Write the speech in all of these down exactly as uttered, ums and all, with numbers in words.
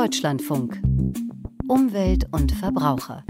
Deutschlandfunk. Umwelt und Verbraucher.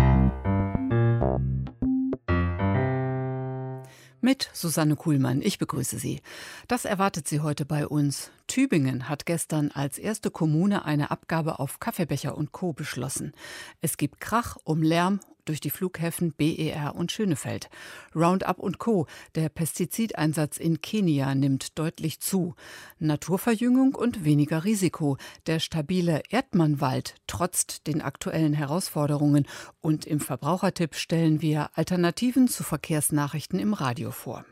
Mit Susanne Kuhlmann, ich begrüße Sie. Das erwartet Sie heute bei uns. Tübingen hat gestern als erste Kommune eine Abgabe auf Kaffeebecher und Co. beschlossen. Es gibt Krach um Lärm durch die Flughäfen B E R und Schönefeld. Roundup und Co., der Pestizideinsatz in Kenia, nimmt deutlich zu. Naturverjüngung und weniger Risiko. Der stabile Erdmannwald trotzt den aktuellen Herausforderungen. Und im Verbrauchertipp stellen wir Alternativen zu Verkehrsnachrichten im Radio vor.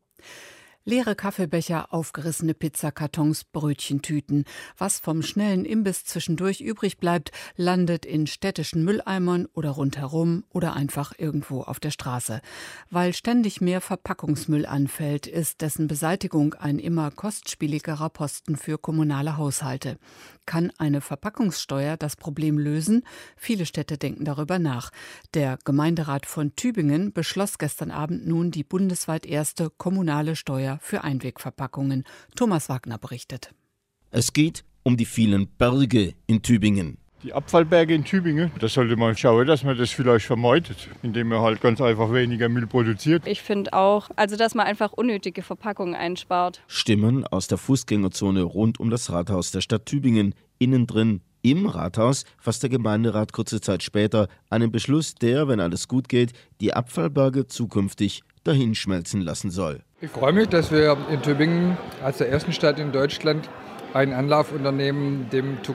Leere Kaffeebecher, aufgerissene Pizzakartons, Brötchentüten. Was vom schnellen Imbiss zwischendurch übrig bleibt, landet in städtischen Mülleimern oder rundherum oder einfach irgendwo auf der Straße. Weil ständig mehr Verpackungsmüll anfällt, ist dessen Beseitigung ein immer kostspieligerer Posten für kommunale Haushalte. Kann eine Verpackungssteuer das Problem lösen? Viele Städte denken darüber nach. Der Gemeinderat von Tübingen beschloss gestern Abend nun die bundesweit erste kommunale Steuer für Einwegverpackungen. Thomas Wagner berichtet. Es geht um die vielen Berge in Tübingen. Die Abfallberge in Tübingen, da sollte man schauen, dass man das vielleicht vermeidet, indem man halt ganz einfach weniger Müll produziert. Ich finde auch, also dass man einfach unnötige Verpackungen einspart. Stimmen aus der Fußgängerzone rund um das Rathaus der Stadt Tübingen. Innen drin im Rathaus fasst der Gemeinderat kurze Zeit später einen Beschluss, der, wenn alles gut geht, die Abfallberge zukünftig dahinschmelzen lassen soll. Ich freue mich, dass wir in Tübingen als der ersten Stadt in Deutschland einen Anlauf unternehmen, dem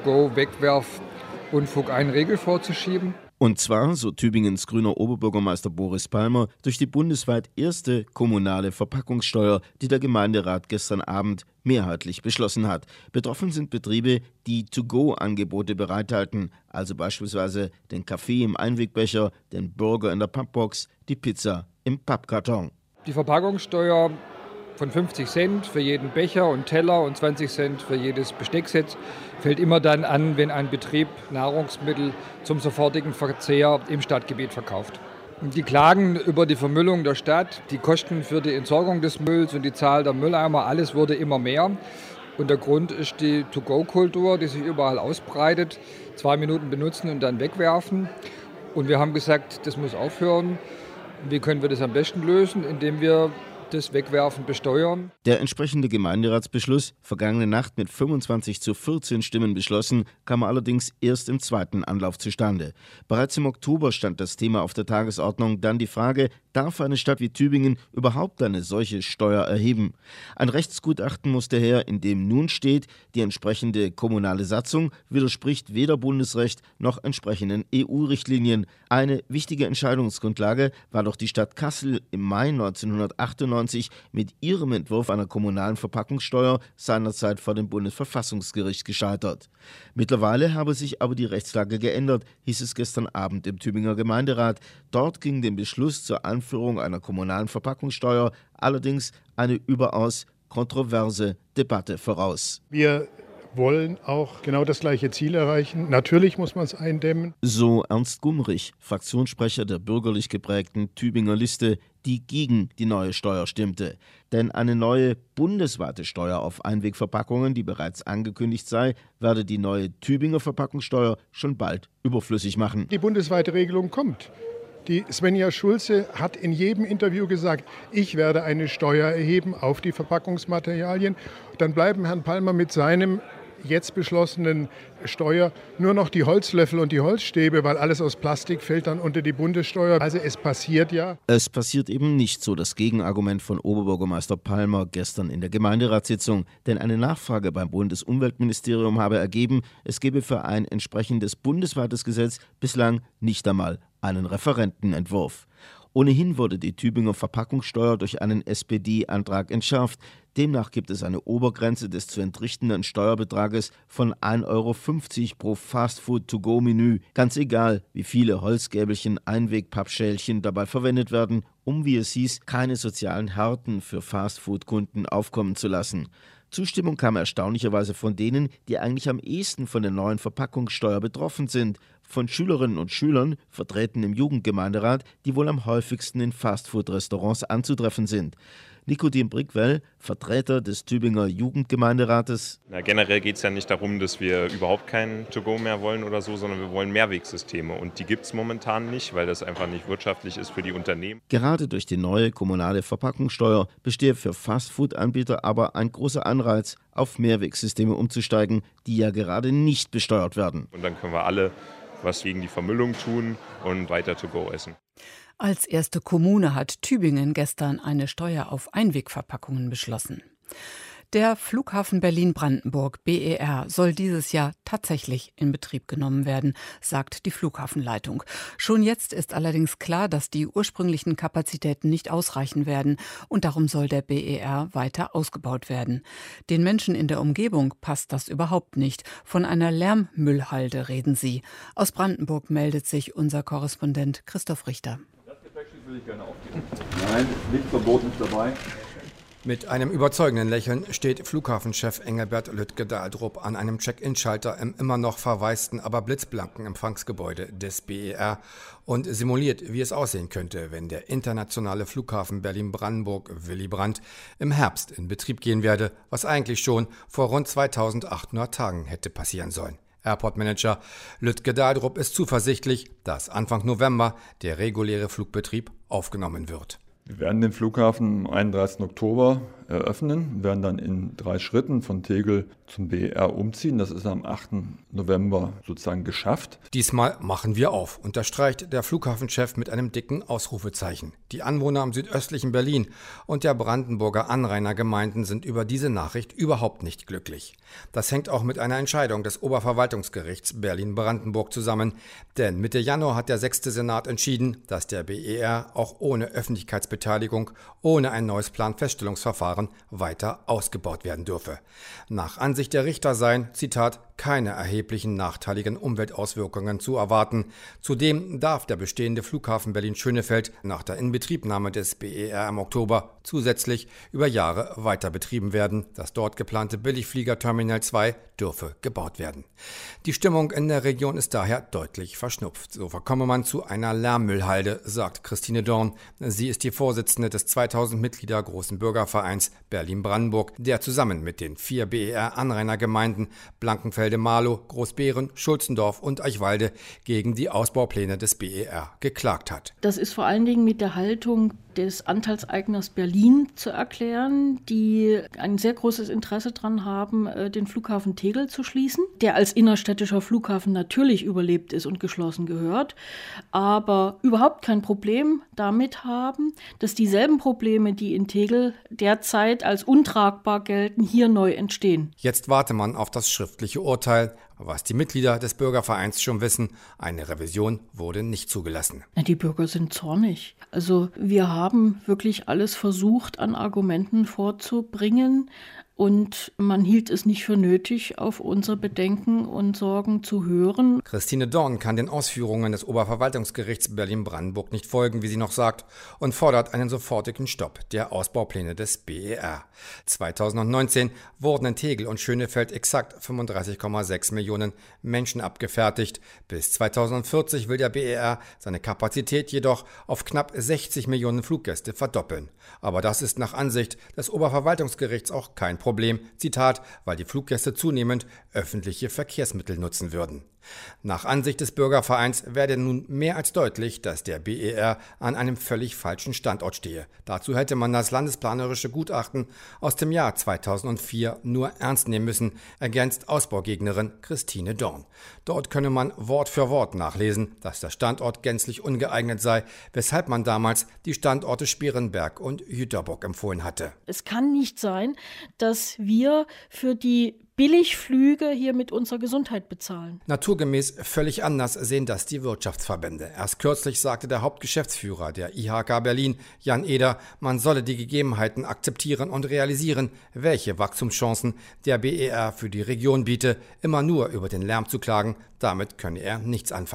To-Go-Wegwerf-Unfug einen Riegel vorzuschieben. Und zwar, so Tübingens grüner Oberbürgermeister Boris Palmer, durch die bundesweit erste kommunale Verpackungssteuer, die der Gemeinderat gestern Abend mehrheitlich beschlossen hat. Betroffen sind Betriebe, die To-Go-Angebote bereithalten, also beispielsweise den Kaffee im Einwegbecher, den Burger in der Pappbox, die Pizza im Pappkarton. Die Verpackungssteuer von fünfzig Cent für jeden Becher und Teller und zwanzig Cent für jedes Besteckset fällt immer dann an, wenn ein Betrieb Nahrungsmittel zum sofortigen Verzehr im Stadtgebiet verkauft. Die Klagen über die Vermüllung der Stadt, die Kosten für die Entsorgung des Mülls und die Zahl der Mülleimer, alles wurde immer mehr. Und der Grund ist die To-Go-Kultur, die sich überall ausbreitet. Zwei Minuten benutzen und dann wegwerfen. Und wir haben gesagt, das muss aufhören. Wie können wir das am besten lösen? Indem wir das Wegwerfen besteuern. Der entsprechende Gemeinderatsbeschluss, vergangene Nacht mit fünfundzwanzig zu vierzehn Stimmen beschlossen, kam allerdings erst im zweiten Anlauf zustande. Bereits im Oktober stand das Thema auf der Tagesordnung, dann die Frage, darf eine Stadt wie Tübingen überhaupt eine solche Steuer erheben? Ein Rechtsgutachten musste her, in dem nun steht, die entsprechende kommunale Satzung widerspricht weder Bundesrecht noch entsprechenden E U-Richtlinien. Eine wichtige Entscheidungsgrundlage war doch die Stadt Kassel im Mai neunzehnhundertachtundneunzig mit ihrem Entwurf einer kommunalen Verpackungssteuer seinerzeit vor dem Bundesverfassungsgericht gescheitert. Mittlerweile habe sich aber die Rechtslage geändert, hieß es gestern Abend im Tübinger Gemeinderat. Dort ging dem Beschluss zur Einführung einer kommunalen Verpackungssteuer allerdings eine überaus kontroverse Debatte voraus. Wir wollen auch genau das gleiche Ziel erreichen. Natürlich muss man es eindämmen. So Ernst Gumrich, Fraktionssprecher der bürgerlich geprägten Tübinger Liste, die gegen die neue Steuer stimmte. Denn eine neue bundesweite Steuer auf Einwegverpackungen, die bereits angekündigt sei, werde die neue Tübinger Verpackungssteuer schon bald überflüssig machen. Die bundesweite Regelung kommt. Die Svenja Schulze hat in jedem Interview gesagt, ich werde eine Steuer erheben auf die Verpackungsmaterialien. Dann bleiben Herrn Palmer mit seinem jetzt beschlossenen Steuer nur noch die Holzlöffel und die Holzstäbe, weil alles aus Plastik fällt dann unter die Bundessteuer. Also es passiert ja. Es passiert eben nicht, so das Gegenargument von Oberbürgermeister Palmer gestern in der Gemeinderatssitzung. Denn eine Nachfrage beim Bundesumweltministerium habe ergeben, es gebe für ein entsprechendes bundesweites Gesetz bislang nicht einmal einen Referentenentwurf. Ohnehin wurde die Tübinger Verpackungssteuer durch einen S P D-Antrag entschärft. Demnach gibt es eine Obergrenze des zu entrichtenden Steuerbetrages von ein Euro fünfzig pro Fastfood-to-go-Menü. Ganz egal, wie viele Holzgäbelchen, Einwegpappschälchen dabei verwendet werden, um, wie es hieß, keine sozialen Härten für Fastfood-Kunden aufkommen zu lassen. Zustimmung kam erstaunlicherweise von denen, die eigentlich am ehesten von der neuen Verpackungssteuer betroffen sind, von Schülerinnen und Schülern, vertreten im Jugendgemeinderat, die wohl am häufigsten in Fastfood-Restaurants anzutreffen sind. Nikodem Brickwell, Vertreter des Tübinger Jugendgemeinderates. Na, generell geht es ja nicht darum, dass wir überhaupt kein To-Go mehr wollen oder so, sondern wir wollen Mehrwegsysteme. Und die gibt es momentan nicht, weil das einfach nicht wirtschaftlich ist für die Unternehmen. Gerade durch die neue kommunale Verpackungssteuer bestehe für Fastfood-Anbieter aber ein großer Anreiz, auf Mehrwegsysteme umzusteigen, die ja gerade nicht besteuert werden. Und dann können wir alle was gegen die Vermüllung tun und weiter To-Go essen. Als erste Kommune hat Tübingen gestern eine Steuer auf Einwegverpackungen beschlossen. Der Flughafen Berlin-Brandenburg B E R soll dieses Jahr tatsächlich in Betrieb genommen werden, sagt die Flughafenleitung. Schon jetzt ist allerdings klar, dass die ursprünglichen Kapazitäten nicht ausreichen werden und darum soll der B E R weiter ausgebaut werden. Den Menschen in der Umgebung passt das überhaupt nicht. Von einer Lärmmüllhalde reden sie. Aus Brandenburg meldet sich unser Korrespondent Christoph Richter. Das Gepäckstück will ich gerne aufgeben. Nein, Lichtverbot ist dabei. Mit einem überzeugenden Lächeln steht Flughafenchef Engelbert Lüttke-Dahldrup an einem Check-in-Schalter im immer noch verwaisten, aber blitzblanken Empfangsgebäude des B E R und simuliert, wie es aussehen könnte, wenn der internationale Flughafen Berlin-Brandenburg Willy Brandt im Herbst in Betrieb gehen werde, was eigentlich schon vor rund zweitausendachthundert Tagen hätte passieren sollen. Airport-Manager Lüttke-Dahldrup ist zuversichtlich, dass Anfang November der reguläre Flugbetrieb aufgenommen wird. Wir werden den Flughafen am einunddreißigsten Oktober eröffnen, werden dann in drei Schritten von Tegel zum B E R umziehen. Das ist am achten November sozusagen geschafft. Diesmal machen wir auf, unterstreicht der Flughafenchef mit einem dicken Ausrufezeichen. Die Anwohner am südöstlichen Berlin und der Brandenburger Anrainergemeinden sind über diese Nachricht überhaupt nicht glücklich. Das hängt auch mit einer Entscheidung des Oberverwaltungsgerichts Berlin-Brandenburg zusammen. Denn Mitte Januar hat der sechste Senat entschieden, dass der B E R auch ohne Öffentlichkeitsbeteiligung, ohne ein neues Planfeststellungsverfahren weiter ausgebaut werden dürfe. Nach Ansicht der Richter seien, Zitat, keine erheblichen nachteiligen Umweltauswirkungen zu erwarten. Zudem darf der bestehende Flughafen Berlin-Schönefeld nach der Inbetriebnahme des B E R im Oktober zusätzlich über Jahre weiter betrieben werden. Das dort geplante Billigflieger-Terminal zwei dürfe gebaut werden. Die Stimmung in der Region ist daher deutlich verschnupft. So verkomme man zu einer Lärmmüllhalde, sagt Christine Dorn. Sie ist die Vorsitzende des zweitausend Mitglieder großen Bürgervereins Berlin-Brandenburg, der zusammen mit den vier B E R-Anrainergemeinden Blankenfelde-Marlow, Großbeeren, Schulzendorf und Eichwalde gegen die Ausbaupläne des B E R geklagt hat. Das ist vor allen Dingen mit der Haltung des Anteilseigners Berlin zu erklären, die ein sehr großes Interesse daran haben, den Flughafen Tegel zu schließen, der als innerstädtischer Flughafen natürlich überlebt ist und geschlossen gehört, aber überhaupt kein Problem damit haben, dass dieselben Probleme, die in Tegel derzeit als untragbar gelten, hier neu entstehen. Jetzt warte man auf das schriftliche Urteil. Was die Mitglieder des Bürgervereins schon wissen, eine Revision wurde nicht zugelassen. Na, die Bürger sind zornig. Also wir haben wirklich alles versucht, an Argumenten vorzubringen. Und man hielt es nicht für nötig, auf unsere Bedenken und Sorgen zu hören. Christine Dorn kann den Ausführungen des Oberverwaltungsgerichts Berlin-Brandenburg nicht folgen, wie sie noch sagt, und fordert einen sofortigen Stopp der Ausbaupläne des B E R. zweitausendneunzehn wurden in Tegel und Schönefeld exakt fünfunddreißig Komma sechs Millionen Menschen abgefertigt. Bis zweitausendvierzig will der B E R seine Kapazität jedoch auf knapp sechzig Millionen Fluggäste verdoppeln. Aber das ist nach Ansicht des Oberverwaltungsgerichts auch kein Problem. Problem, Zitat, weil die Fluggäste zunehmend öffentliche Verkehrsmittel nutzen würden. Nach Ansicht des Bürgervereins werde nun mehr als deutlich, dass der B E R an einem völlig falschen Standort stehe. Dazu hätte man das landesplanerische Gutachten aus dem Jahr zweitausendvier nur ernst nehmen müssen, ergänzt Ausbaugegnerin Christine Dorn. Dort könne man Wort für Wort nachlesen, dass der Standort gänzlich ungeeignet sei, weshalb man damals die Standorte Sperenberg und Jüterbock empfohlen hatte. Es kann nicht sein, dass wir für die Billigflüge hier mit unserer Gesundheit bezahlen. Naturgemäß völlig anders sehen das die Wirtschaftsverbände. Erst kürzlich sagte der Hauptgeschäftsführer der I H K Berlin, Jan Eder, man solle die Gegebenheiten akzeptieren und realisieren, welche Wachstumschancen der B E R für die Region biete. Immer nur über den Lärm zu klagen, damit könne er nichts anfangen.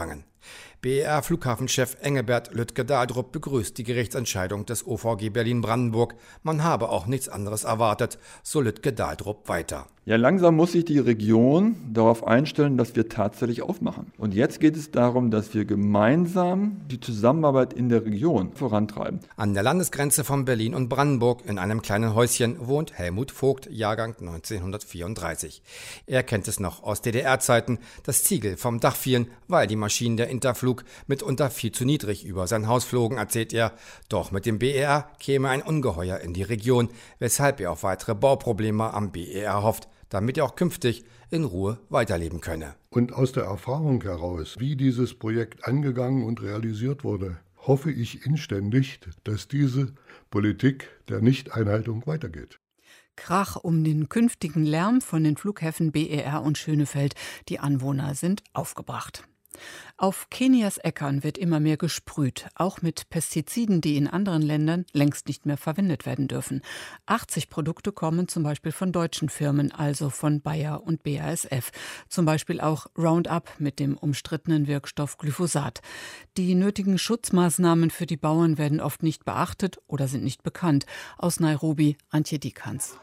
B E R-Flughafenchef Engelbert Lütke-Dahldrup begrüßt die Gerichtsentscheidung des O V G Berlin-Brandenburg. Man habe auch nichts anderes erwartet, so Lütke-Dahldrup weiter. Ja, langsam muss sich die Region darauf einstellen, dass wir tatsächlich aufmachen. Und jetzt geht es darum, dass wir gemeinsam die Zusammenarbeit in der Region vorantreiben. An der Landesgrenze von Berlin und Brandenburg in einem kleinen Häuschen wohnt Helmut Vogt, Jahrgang neunzehnhundertvierunddreißig. Er kennt es noch aus D D R-Zeiten, dass Ziegel vom Dach fielen, weil die Maschinen der Interflug mitunter viel zu niedrig über sein Haus flogen, erzählt er. Doch mit dem B E R käme ein Ungeheuer in die Region, weshalb er auf weitere Bauprobleme am B E R hofft, damit er auch künftig in Ruhe weiterleben könne. Und aus der Erfahrung heraus, wie dieses Projekt angegangen und realisiert wurde, hoffe ich inständig, dass diese Politik der Nichteinhaltung weitergeht. Krach um den künftigen Lärm von den Flughäfen B E R und Schönefeld. Die Anwohner sind aufgebracht. Auf Kenias Äckern wird immer mehr gesprüht, auch mit Pestiziden, die in anderen Ländern längst nicht mehr verwendet werden dürfen. achtzig Produkte kommen zum Beispiel von deutschen Firmen, also von Bayer und B A S F. Zum Beispiel auch Roundup mit dem umstrittenen Wirkstoff Glyphosat. Die nötigen Schutzmaßnahmen für die Bauern werden oft nicht beachtet oder sind nicht bekannt. Aus Nairobi, Antje Dieckans.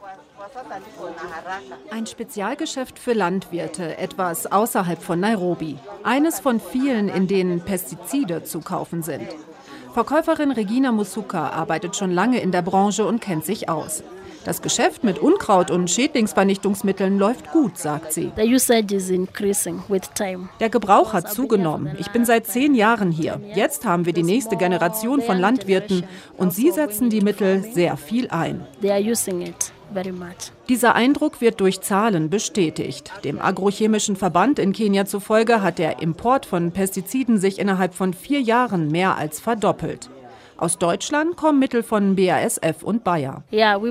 Ein Spezialgeschäft für Landwirte, etwas außerhalb von Nairobi. Eines von vielen, in denen Pestizide zu kaufen sind. Verkäuferin Regina Musuka arbeitet schon lange in der Branche und kennt sich aus. Das Geschäft mit Unkraut- und Schädlingsvernichtungsmitteln läuft gut, sagt sie. Der Gebrauch hat zugenommen. Ich bin seit zehn Jahren hier. Jetzt haben wir die nächste Generation von Landwirten und sie setzen die Mittel sehr viel ein. Dieser Eindruck wird durch Zahlen bestätigt. Dem Agrochemischen Verband in Kenia zufolge hat der Import von Pestiziden sich innerhalb von vier Jahren mehr als verdoppelt. Aus Deutschland kommen Mittel von B A S F und Bayer. Ja,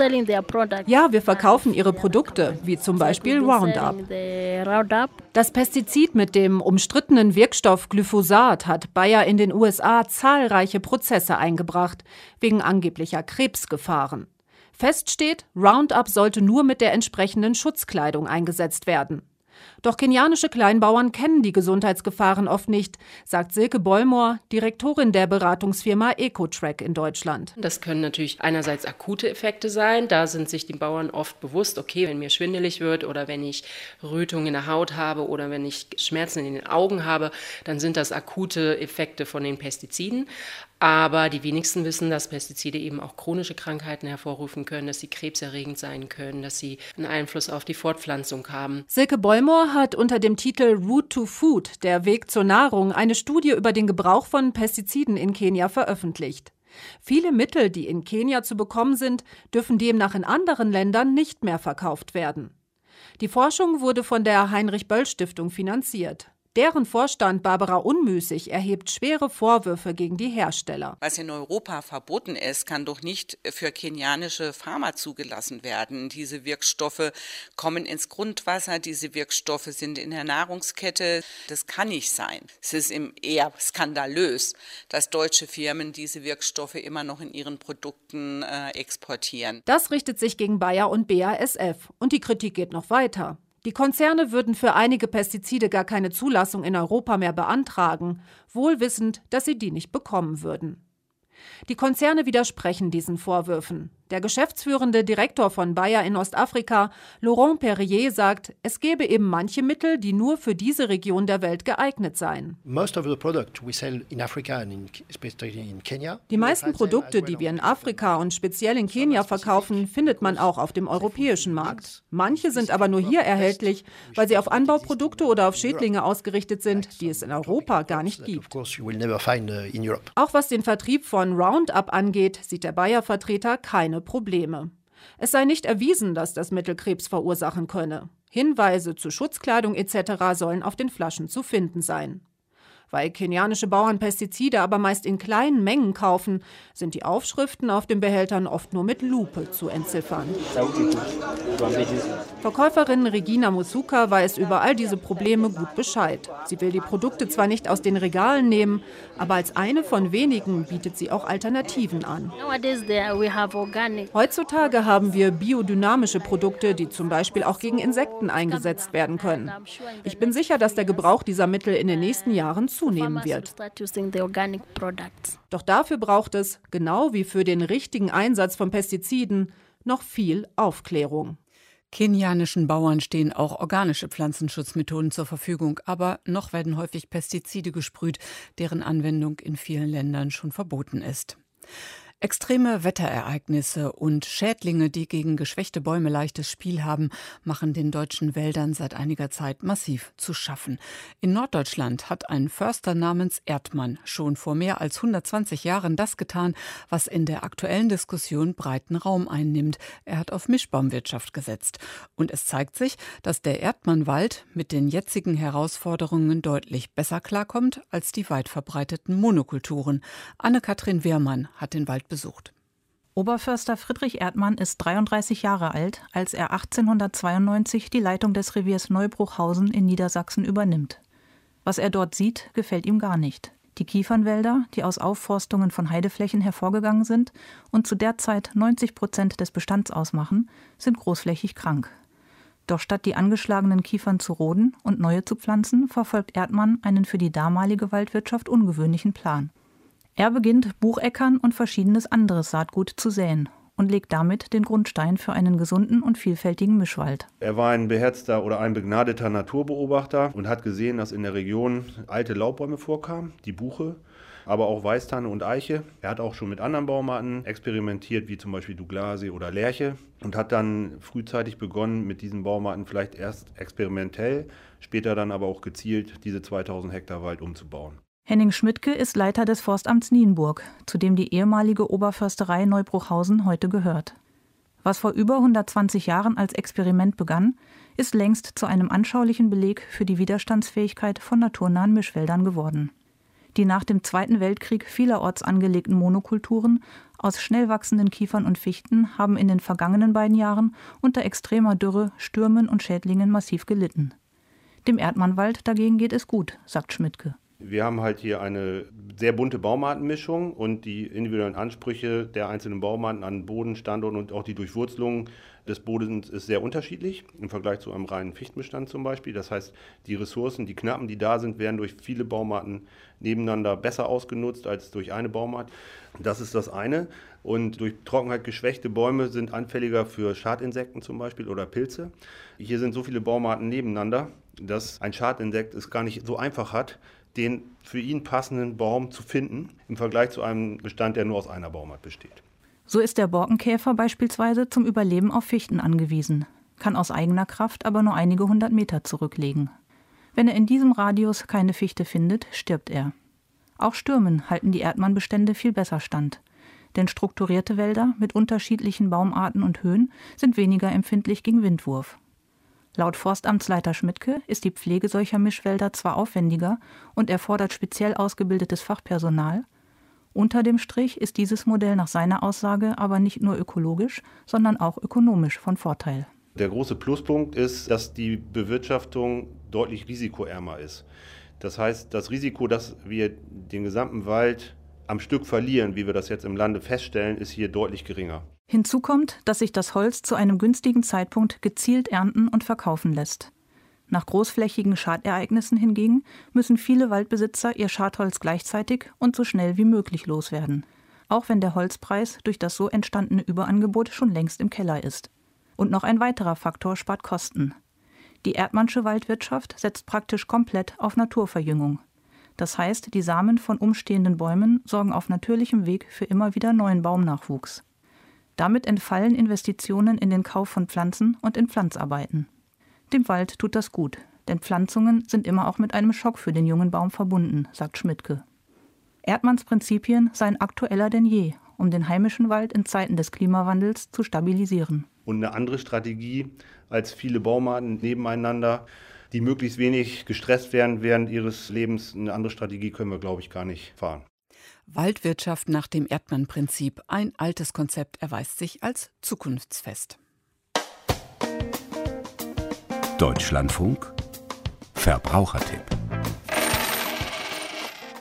wir verkaufen ihre Produkte, wie zum Beispiel Roundup. Das Pestizid mit dem umstrittenen Wirkstoff Glyphosat hat Bayer in den U S A zahlreiche Prozesse eingebracht, wegen angeblicher Krebsgefahren. Fest steht, Roundup sollte nur mit der entsprechenden Schutzkleidung eingesetzt werden. Doch kenianische Kleinbauern kennen die Gesundheitsgefahren oft nicht, sagt Silke Bollmoor, Direktorin der Beratungsfirma Ecotrack in Deutschland. Das können natürlich einerseits akute Effekte sein. Da sind sich die Bauern oft bewusst, okay, wenn mir schwindelig wird oder wenn ich Rötungen in der Haut habe oder wenn ich Schmerzen in den Augen habe, dann sind das akute Effekte von den Pestiziden. Aber die wenigsten wissen, dass Pestizide eben auch chronische Krankheiten hervorrufen können, dass sie krebserregend sein können, dass sie einen Einfluss auf die Fortpflanzung haben. Silke Bollmoor hat unter dem Titel Route to Food, der Weg zur Nahrung, eine Studie über den Gebrauch von Pestiziden in Kenia veröffentlicht. Viele Mittel, die in Kenia zu bekommen sind, dürfen demnach in anderen Ländern nicht mehr verkauft werden. Die Forschung wurde von der Heinrich-Böll-Stiftung finanziert. Deren Vorstand Barbara Unmüßig erhebt schwere Vorwürfe gegen die Hersteller. Was in Europa verboten ist, kann doch nicht für kenianische Farmer zugelassen werden. Diese Wirkstoffe kommen ins Grundwasser, diese Wirkstoffe sind in der Nahrungskette. Das kann nicht sein. Es ist eher skandalös, dass deutsche Firmen diese Wirkstoffe immer noch in ihren Produkten äh, exportieren. Das richtet sich gegen Bayer und B A S F. Und die Kritik geht noch weiter. Die Konzerne würden für einige Pestizide gar keine Zulassung in Europa mehr beantragen, wohl wissend, dass sie die nicht bekommen würden. Die Konzerne widersprechen diesen Vorwürfen. Der geschäftsführende Direktor von Bayer in Ostafrika, Laurent Perrier, sagt, es gebe eben manche Mittel, die nur für diese Region der Welt geeignet seien. Die meisten Produkte, die wir in Afrika und speziell in Kenia verkaufen, findet man auch auf dem europäischen Markt. Manche sind aber nur hier erhältlich, weil sie auf Anbauprodukte oder auf Schädlinge ausgerichtet sind, die es in Europa gar nicht gibt. Auch was den Vertrieb von Roundup angeht, sieht der Bayer-Vertreter keine Probleme. Es sei nicht erwiesen, dass das Mittel Krebs verursachen könne. Hinweise zu Schutzkleidung et cetera sollen auf den Flaschen zu finden sein. Weil kenianische Bauern Pestizide aber meist in kleinen Mengen kaufen, sind die Aufschriften auf den Behältern oft nur mit Lupe zu entziffern. Verkäuferin Regina Musuka weiß über all diese Probleme gut Bescheid. Sie will die Produkte zwar nicht aus den Regalen nehmen, aber als eine von wenigen bietet sie auch Alternativen an. Heutzutage haben wir biodynamische Produkte, die zum Beispiel auch gegen Insekten eingesetzt werden können. Ich bin sicher, dass der Gebrauch dieser Mittel in den nächsten Jahren zunehmen wird. Doch dafür braucht es, genau wie für den richtigen Einsatz von Pestiziden, noch viel Aufklärung. Kenianischen Bauern stehen auch organische Pflanzenschutzmethoden zur Verfügung, aber noch werden häufig Pestizide gesprüht, deren Anwendung in vielen Ländern schon verboten ist. Extreme Wetterereignisse und Schädlinge, die gegen geschwächte Bäume leichtes Spiel haben, machen den deutschen Wäldern seit einiger Zeit massiv zu schaffen. In Norddeutschland hat ein Förster namens Erdmann schon vor mehr als hundertzwanzig Jahren das getan, was in der aktuellen Diskussion breiten Raum einnimmt. Er hat auf Mischbaumwirtschaft gesetzt. Und es zeigt sich, dass der Erdmannwald mit den jetzigen Herausforderungen deutlich besser klarkommt als die weit verbreiteten Monokulturen. Anne-Kathrin Wehrmann hat den Wald besucht. Oberförster Friedrich Erdmann ist dreiunddreißig Jahre alt, als er achtzehnhundertzweiundneunzig die Leitung des Reviers Neubruchhausen in Niedersachsen übernimmt. Was er dort sieht, gefällt ihm gar nicht. Die Kiefernwälder, die aus Aufforstungen von Heideflächen hervorgegangen sind und zu der Zeit neunzig Prozent des Bestands ausmachen, sind großflächig krank. Doch statt die angeschlagenen Kiefern zu roden und neue zu pflanzen, verfolgt Erdmann einen für die damalige Waldwirtschaft ungewöhnlichen Plan. Er beginnt, Bucheckern und verschiedenes anderes Saatgut zu säen und legt damit den Grundstein für einen gesunden und vielfältigen Mischwald. Er war ein beherzter oder ein begnadeter Naturbeobachter und hat gesehen, dass in der Region alte Laubbäume vorkamen, die Buche, aber auch Weißtanne und Eiche. Er hat auch schon mit anderen Baumarten experimentiert, wie zum Beispiel Douglasie oder Lärche, und hat dann frühzeitig begonnen, mit diesen Baumarten vielleicht erst experimentell, später dann aber auch gezielt diese zweitausend Hektar Wald umzubauen. Henning Schmidtke ist Leiter des Forstamts Nienburg, zu dem die ehemalige Oberförsterei Neubruchhausen heute gehört. Was vor über hundertzwanzig Jahren als Experiment begann, ist längst zu einem anschaulichen Beleg für die Widerstandsfähigkeit von naturnahen Mischwäldern geworden. Die nach dem Zweiten Weltkrieg vielerorts angelegten Monokulturen aus schnell wachsenden Kiefern und Fichten haben in den vergangenen beiden Jahren unter extremer Dürre, Stürmen und Schädlingen massiv gelitten. Dem Erdmannwald dagegen geht es gut, sagt Schmidtke. Wir haben halt hier eine sehr bunte Baumartenmischung und die individuellen Ansprüche der einzelnen Baumarten an Boden, Standort und auch die Durchwurzelung des Bodens ist sehr unterschiedlich im Vergleich zu einem reinen Fichtenbestand zum Beispiel. Das heißt, die Ressourcen, die Knappen, die da sind, werden durch viele Baumarten nebeneinander besser ausgenutzt als durch eine Baumart. Das ist das eine. Und durch Trockenheit geschwächte Bäume sind anfälliger für Schadinsekten zum Beispiel oder Pilze. Hier sind so viele Baumarten nebeneinander, dass ein Schadinsekt es gar nicht so einfach hat, den für ihn passenden Baum zu finden, im Vergleich zu einem Bestand, der nur aus einer Baumart besteht. So ist der Borkenkäfer beispielsweise zum Überleben auf Fichten angewiesen, kann aus eigener Kraft aber nur einige hundert Meter zurücklegen. Wenn er in diesem Radius keine Fichte findet, stirbt er. Auch Stürmen halten die Erdmannbestände viel besser stand, denn strukturierte Wälder mit unterschiedlichen Baumarten und Höhen sind weniger empfindlich gegen Windwurf. Laut Forstamtsleiter Schmidtke ist die Pflege solcher Mischwälder zwar aufwendiger und erfordert speziell ausgebildetes Fachpersonal. Unter dem Strich ist dieses Modell nach seiner Aussage aber nicht nur ökologisch, sondern auch ökonomisch von Vorteil. Der große Pluspunkt ist, dass die Bewirtschaftung deutlich risikoärmer ist. Das heißt, das Risiko, dass wir den gesamten Wald am Stück verlieren, wie wir das jetzt im Lande feststellen, ist hier deutlich geringer. Hinzu kommt, dass sich das Holz zu einem günstigen Zeitpunkt gezielt ernten und verkaufen lässt. Nach großflächigen Schadereignissen hingegen müssen viele Waldbesitzer ihr Schadholz gleichzeitig und so schnell wie möglich loswerden, auch wenn der Holzpreis durch das so entstandene Überangebot schon längst im Keller ist. Und noch ein weiterer Faktor spart Kosten. Die Erdmannsche Waldwirtschaft setzt praktisch komplett auf Naturverjüngung. Das heißt, die Samen von umstehenden Bäumen sorgen auf natürlichem Weg für immer wieder neuen Baumnachwuchs. Damit entfallen Investitionen in den Kauf von Pflanzen und in Pflanzarbeiten. Dem Wald tut das gut, denn Pflanzungen sind immer auch mit einem Schock für den jungen Baum verbunden, sagt Schmidtke. Erdmanns Prinzipien seien aktueller denn je, um den heimischen Wald in Zeiten des Klimawandels zu stabilisieren. Und eine andere Strategie als viele Baumarten nebeneinander, die möglichst wenig gestresst werden während ihres Lebens, eine andere Strategie können wir, glaube ich, gar nicht fahren. Waldwirtschaft nach dem Erdmann-Prinzip. Ein altes Konzept erweist sich als zukunftsfest. Deutschlandfunk Verbrauchertipp.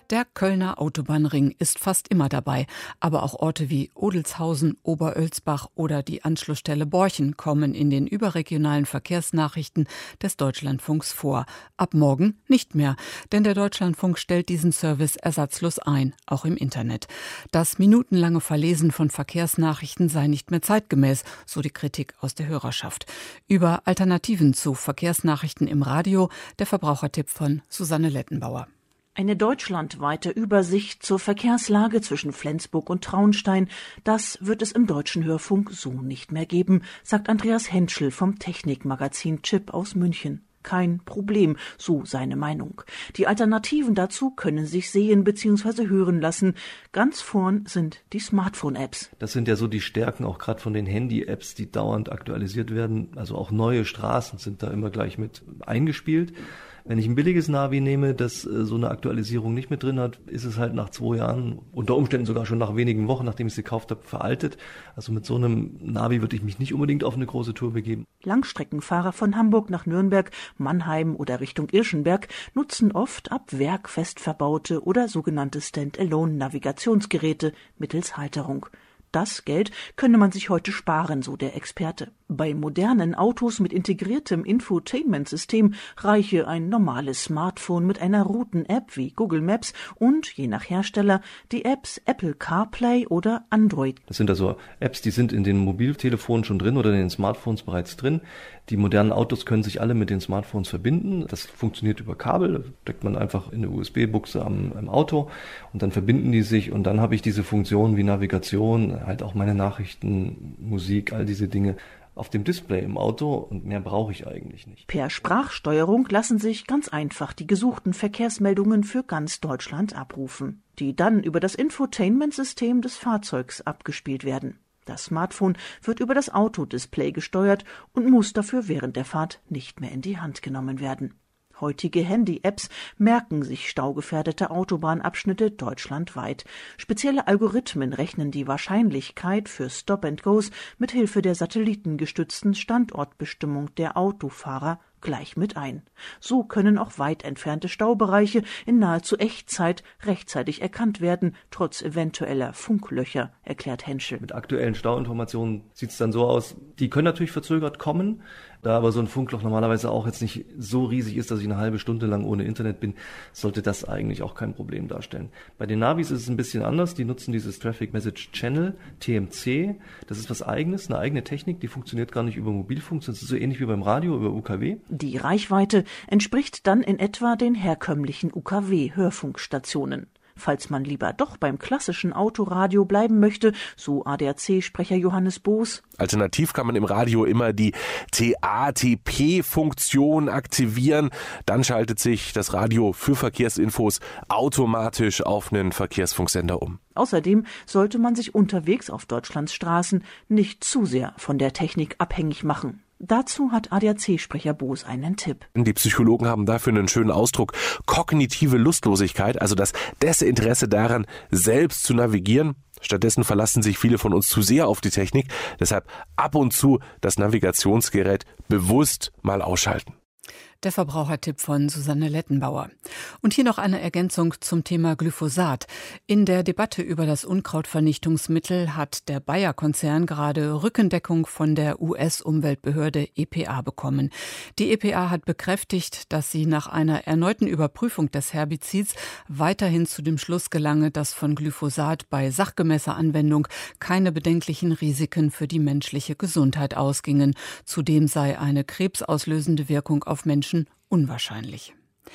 Der Kölner Autobahnring ist fast immer dabei, aber auch Orte wie Odelshausen, Oberölsbach oder die Anschlussstelle Borchen kommen in den überregionalen Verkehrsnachrichten des Deutschlandfunks vor. Ab morgen nicht mehr, denn der Deutschlandfunk stellt diesen Service ersatzlos ein, auch im Internet. Das minutenlange Verlesen von Verkehrsnachrichten sei nicht mehr zeitgemäß, so die Kritik aus der Hörerschaft. Über Alternativen zu Verkehrsnachrichten im Radio, der Verbrauchertipp von Susanne Lettenbauer. Eine deutschlandweite Übersicht zur Verkehrslage zwischen Flensburg und Traunstein, das wird es im Deutschen Hörfunk so nicht mehr geben, sagt Andreas Henschel vom Technikmagazin Chip aus München. Kein Problem, so seine Meinung. Die Alternativen dazu können sich sehen bzw. hören lassen. Ganz vorn sind die Smartphone-Apps. Das sind ja so die Stärken auch gerade von den Handy-Apps, die dauernd aktualisiert werden. Also auch neue Straßen sind da immer gleich mit eingespielt. Wenn ich ein billiges Navi nehme, das äh, so eine Aktualisierung nicht mit drin hat, ist es halt nach zwei Jahren, unter Umständen sogar schon nach wenigen Wochen, nachdem ich es gekauft habe, veraltet. Also mit so einem Navi würde ich mich nicht unbedingt auf eine große Tour begeben. Langstreckenfahrer von Hamburg nach Nürnberg, Mannheim oder Richtung Irschenberg nutzen oft ab Werk fest verbaute oder sogenannte Stand-alone-Navigationsgeräte mittels Halterung. Das Geld könne man sich heute sparen, so der Experte. Bei modernen Autos mit integriertem Infotainment-System reiche ein normales Smartphone mit einer Routen-App wie Google Maps und, je nach Hersteller, die Apps Apple CarPlay oder Android. Das sind also Apps, die sind in den Mobiltelefonen schon drin oder in den Smartphones bereits drin. Die modernen Autos können sich alle mit den Smartphones verbinden. Das funktioniert über Kabel, da steckt man einfach in eine U S B-Buchse am, am Auto und dann verbinden die sich und dann habe ich diese Funktionen wie Navigation, halt auch meine Nachrichten, Musik, all diese Dinge auf dem Display im Auto und mehr brauche ich eigentlich nicht. Per Sprachsteuerung lassen sich ganz einfach die gesuchten Verkehrsmeldungen für ganz Deutschland abrufen, die dann über das Infotainment-System des Fahrzeugs abgespielt werden. Das Smartphone wird über das Autodisplay gesteuert und muss dafür während der Fahrt nicht mehr in die Hand genommen werden. Heutige Handy-Apps merken sich staugefährdete Autobahnabschnitte deutschlandweit. Spezielle Algorithmen rechnen die Wahrscheinlichkeit für Stop-and-Goes mit Hilfe der satellitengestützten Standortbestimmung der Autofahrer gleich mit ein. So können auch weit entfernte Staubereiche in nahezu Echtzeit rechtzeitig erkannt werden, trotz eventueller Funklöcher, erklärt Henschel. Mit aktuellen Stauinformationen sieht es dann so aus, die können natürlich verzögert kommen, da aber so ein Funkloch normalerweise auch jetzt nicht so riesig ist, dass ich eine halbe Stunde lang ohne Internet bin, sollte das eigentlich auch kein Problem darstellen. Bei den Navis ist es ein bisschen anders, die nutzen dieses Traffic Message Channel, T M C, das ist was Eigenes, eine eigene Technik, die funktioniert gar nicht über Mobilfunk, das ist so ähnlich wie beim Radio, über U K W. Die Reichweite entspricht dann in etwa den herkömmlichen U K W-Hörfunkstationen. Falls man lieber doch beim klassischen Autoradio bleiben möchte, so A D A C-Sprecher Johannes Boos. Alternativ kann man im Radio immer die T A T P-Funktion aktivieren. Dann schaltet sich das Radio für Verkehrsinfos automatisch auf einen Verkehrsfunksender um. Außerdem sollte man sich unterwegs auf Deutschlands Straßen nicht zu sehr von der Technik abhängig machen. Dazu hat A D A C-Sprecher Boos einen Tipp. Die Psychologen haben dafür einen schönen Ausdruck: kognitive Lustlosigkeit, also das Desinteresse daran, selbst zu navigieren. Stattdessen verlassen sich viele von uns zu sehr auf die Technik. Deshalb ab und zu das Navigationsgerät bewusst mal ausschalten. Der Verbrauchertipp von Susanne Lettenbauer. Und hier noch eine Ergänzung zum Thema Glyphosat. In der Debatte über das Unkrautvernichtungsmittel hat der Bayer-Konzern gerade Rückendeckung von der U S-Umweltbehörde E P A bekommen. Die E P A hat bekräftigt, dass sie nach einer erneuten Überprüfung des Herbizids weiterhin zu dem Schluss gelange, dass von Glyphosat bei sachgemäßer Anwendung keine bedenklichen Risiken für die menschliche Gesundheit ausgingen. Zudem sei eine krebsauslösende Wirkung auf Menschen unwahrscheinlich.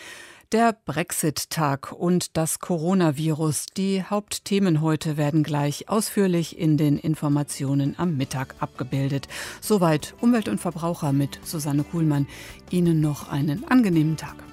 Der Brexit-Tag und das Coronavirus, die Hauptthemen heute, werden gleich ausführlich in den Informationen am Mittag abgebildet. Soweit Umwelt und Verbraucher mit Susanne Kuhlmann. Ihnen noch einen angenehmen Tag.